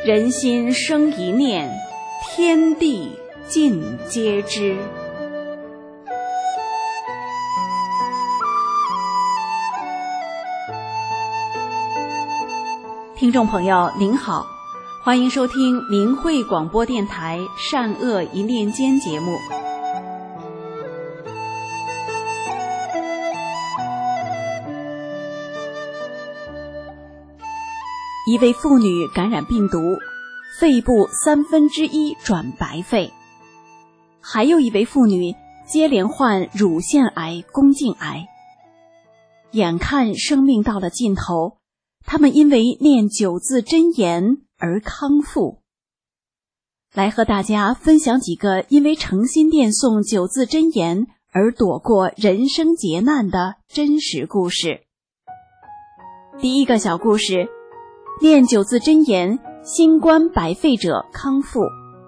人心生一念，天地尽皆知。听众朋友您好，欢迎收听明慧广播电台善恶一念间节目。一位妇女感染病毒，肺部1/3转白肺。还有一位妇女接连患乳腺癌、宫颈癌。眼看生命到了尽头，他们因为念9字真言而康复。来和大家分享几个因为诚心念诵9字真言而躲过人生劫难的真实故事。第一个小故事，念9字真言，新冠白肺者康复。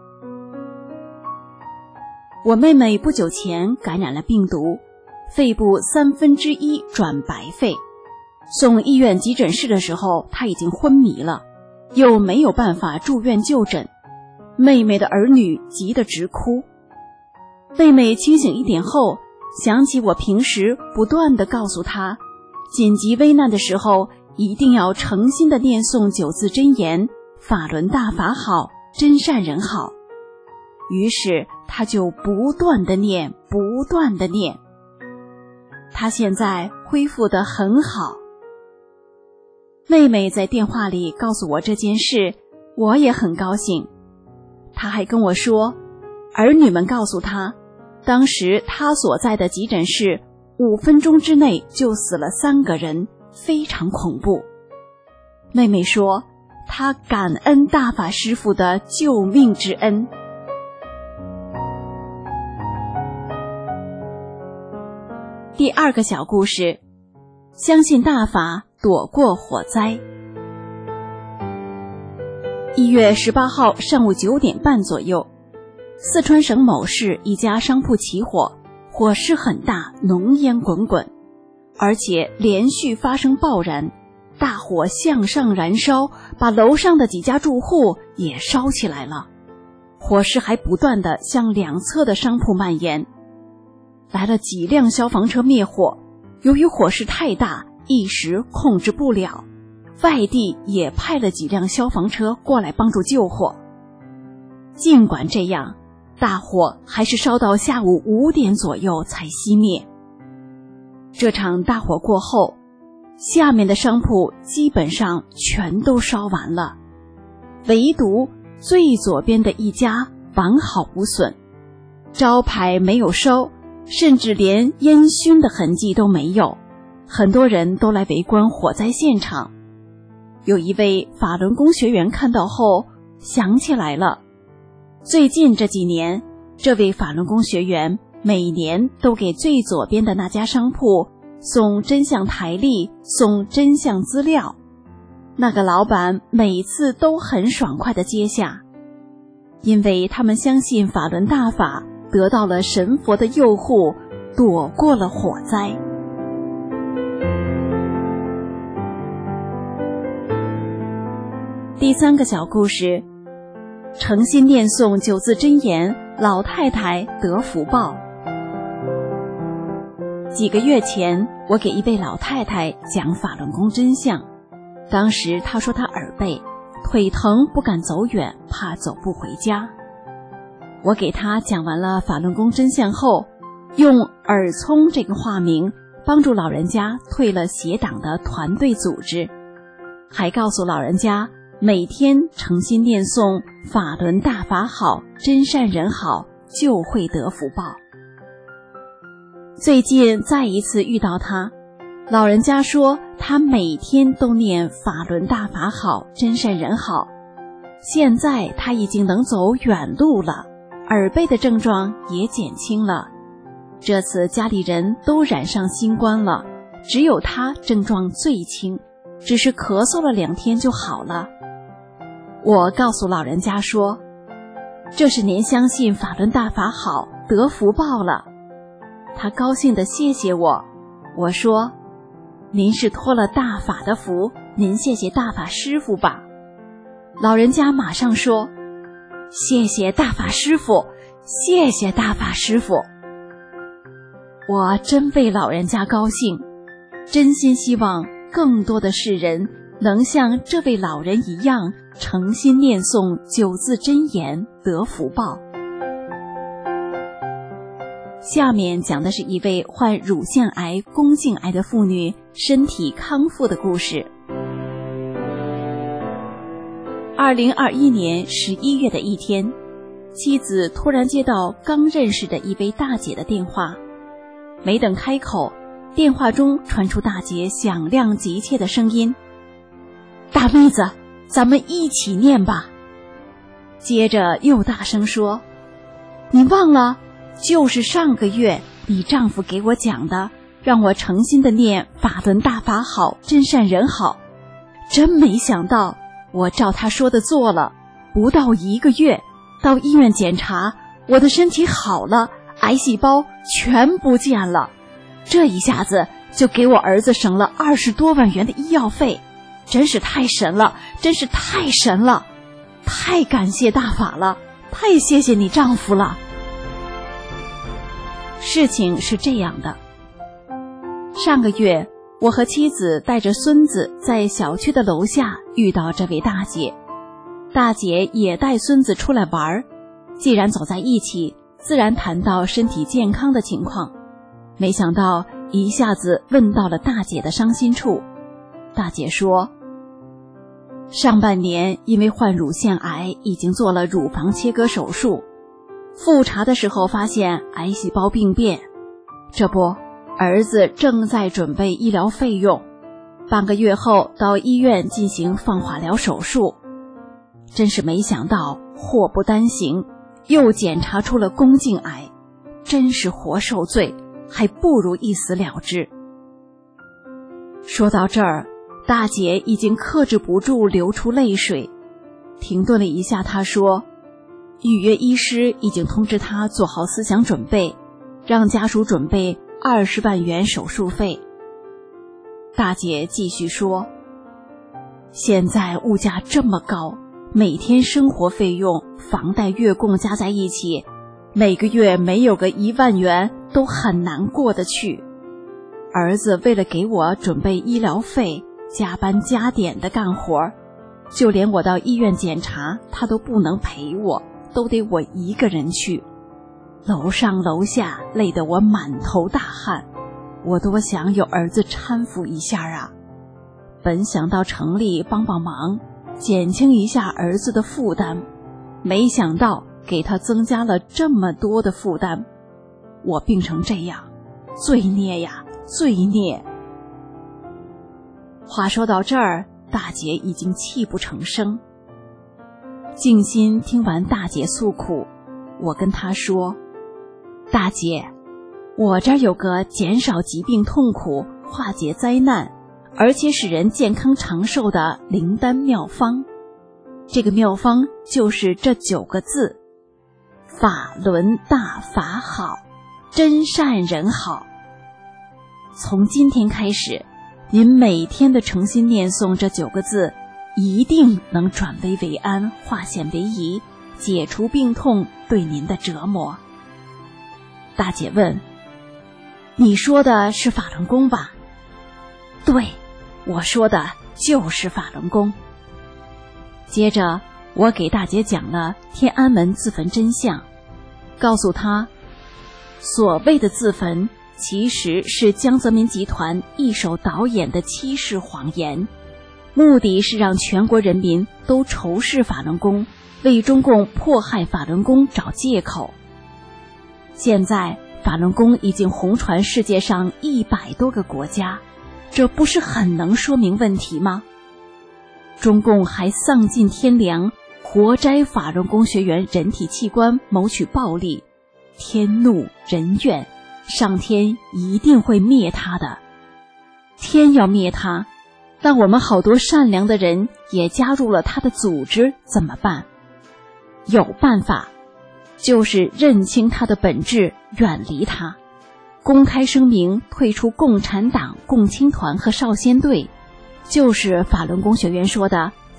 我妹妹不久前感染了病毒，肺部1/3转白肺。送医院急诊室的时候，她已经昏迷了，又没有办法住院就诊。妹妹的儿女急得直哭。妹妹清醒一点后，想起我平时不断地告诉她，紧急危难的时候一定要诚心地念诵9字真言，法轮大法好，真善人好。于是她就不断地念，不断地念。她现在恢复得很好。妹妹在电话里告诉我这件事，我也很高兴。她还跟我说，儿女们告诉她，当时她所在的急诊室5分钟之内就死了3个人，非常恐怖。妹妹说，她感恩大法师父的救命之恩。第二个小故事，相信大法，躲过火灾。1月18号上午9点半左右，四川省某市一家商铺起火，火势很大，浓烟滚滚，而且连续发生爆燃，大火向上燃烧，把楼上的几家住户也烧起来了。火势还不断地向两侧的商铺蔓延。来了几辆消防车灭火，由于火势太大，一时控制不了，外地也派了几辆消防车过来帮助救火。尽管这样，大火还是烧到下午5点左右才熄灭。这场大火过后，下面的商铺基本上全都烧完了，唯独最左边的一家完好无损，招牌没有烧，甚至连烟熏的痕迹都没有。很多人都来围观火灾现场。有一位法轮功学员看到后想起来了，最近这几年，这位法轮功学员每年都给最左边的那家商铺送真相台历，送真相资料。那个老板每次都很爽快地接下，因为他们相信法轮大法，得到了神佛的佑护，躲过了火灾。第三个小故事，诚心念诵9字真言，老太太得福报。几个月前，我给一位老太太讲法轮功真相，当时她说她耳背，腿疼不敢走远，怕走不回家。我给她讲完了法轮功真相后，用耳聪这个化名帮助老人家退了邪党的团队组织，还告诉老人家每天诚心念诵法轮大法好，真善人好，就会得福报。最近再一次遇到他，老人家说他每天都念法轮大法好，真善人好。现在他已经能走远路了，耳背的症状也减轻了。这次家里人都染上新冠了，只有他症状最轻，只是咳嗽了2天就好了。我告诉老人家说，这是您相信法轮大法好，得福报了。他高兴地谢谢我。我说，您是托了大法的福，您谢谢大法师父吧。 老人家马上说：“谢谢大法师父，谢谢大法师父。”我真为老人家高兴，真心希望更多的世人能像这位老人一样诚心念诵9字真言得福报。下面讲的是一位患乳腺癌、宫颈癌的妇女身体康复的故事。2021年11月的一天，妻子突然接到刚认识的一位大姐的电话，没等开口，电话中传出大姐响亮急切的声音：“大妹子，咱们一起念吧。”接着又大声说：“你忘了，就是上个月你丈夫给我讲的，让我诚心的念法轮大法好，真善人好。真没想到我照他说的做了，不到1个月，到医院检查，我的身体好了，癌细胞全不见了。这一下子就给我儿子省了20多万元的医药费，真是太神了，真是太神了，太感谢大法了，太谢谢你丈夫了。”事情是这样的，上个月我和妻子带着孙子在小区的楼下遇到这位大姐，大姐也带孙子出来玩，既然走在一起，自然谈到身体健康的情况。没想到一下子问到了大姐的伤心处。大姐说，上半年因为患乳腺癌，已经做了乳房切割手术，复查的时候发现癌细胞病变，这不，儿子正在准备医疗费用，半个月后到医院进行放化疗手术。真是没想到祸不单行，又检查出了宫颈癌，真是活受罪，还不如一死了之。说到这儿，大姐已经克制不住流出泪水，停顿了一下，她说，预约医师已经通知她做好思想准备，让家属准备20万元手术费。大姐继续说，现在物价这么高，每天生活费用、房贷、月供加在一起，每个月没有个1万元都很难过得去。儿子为了给我准备医疗费，加班加点的干活，就连我到医院检查他都不能陪我，都得我一个人去。楼上楼下累得我满头大汗，我多想有儿子搀扶一下啊。本想到城里帮帮忙，减轻一下儿子的负担，没想到给他增加了这么多的负担。我病成这样，罪孽呀，罪孽。话说到这儿，大姐已经泣不成声。静心听完大姐诉苦，我跟她说，大姐，我这儿有个减少疾病痛苦、化解灾难，而且使人健康长寿的灵丹妙方。这个妙方就是这9个字：法轮大法好，真善人好。从今天开始，您每天的诚心念诵这9个字，一定能转危为安，化险为夷，解除病痛对您的折磨。大姐问，你说的是法轮功吧？对，我说的就是法轮功。接着我给大姐讲了天安门自焚真相，告诉她，所谓的自焚其实是江泽民集团一手导演的欺世谎言，目的是让全国人民都仇视法轮功，为中共迫害法轮功找借口。现在法轮功已经红传世界上100多个国家，这不是很能说明问题吗？中共还丧尽天良，活摘法轮功学员人体器官谋取暴利，天怒人怨，上天一定会灭他的。天要灭他，那我们好多善良的人也加入了他的组织，怎么办？有办法，就是认清他的本质，远离他，公开声明退出共产党、共青团和少先队，就是法轮功学员说的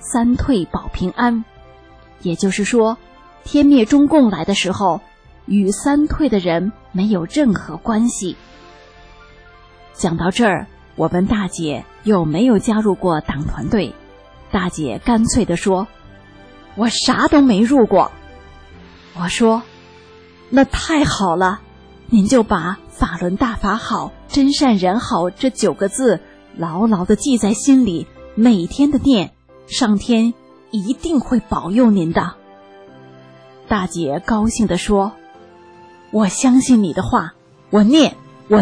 三退保平安。也就是说，天灭中共来的时候，与三退的人没有任何关系。讲到这儿，我问大姐有没有加入过党团队，大姐干脆地说，我啥都没入过。我说，那太好了，您就把法轮大法好，真善人好这9个字牢牢地记在心里，每天的念，上天一定会保佑您的。大姐高兴地说，我相信你的话，我念。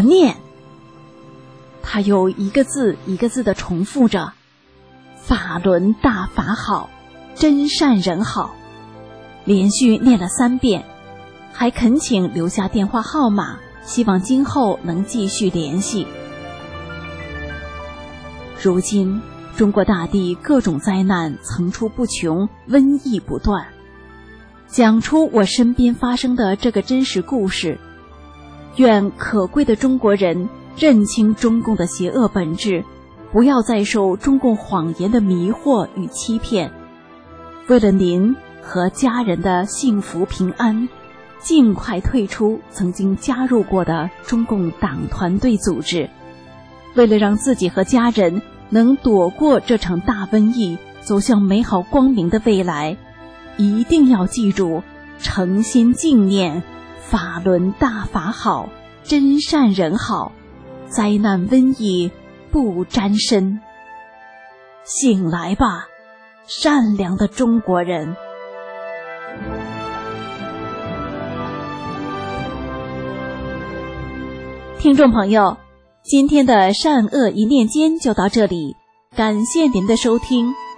她又一个字一个字地重复着，法轮大法好，真善人好，连续念了3遍，还恳请留下电话号码，希望今后能继续联系。如今中国大地各种灾难层出不穷，瘟疫不断。讲出我身边发生的这个真实故事，愿可贵的中国人认清中共的邪恶本质，不要再受中共谎言的迷惑与欺骗。为了您和家人的幸福平安，尽快退出曾经加入过的中共党团队组织。为了让自己和家人能躲过这场大瘟疫，走向美好光明的未来，一定要记住，诚心敬念，法轮大法好，真善人好，灾难瘟疫不沾身。醒来吧，善良的中国人。听众朋友，今天的善恶一念间就到这里，感谢您的收听。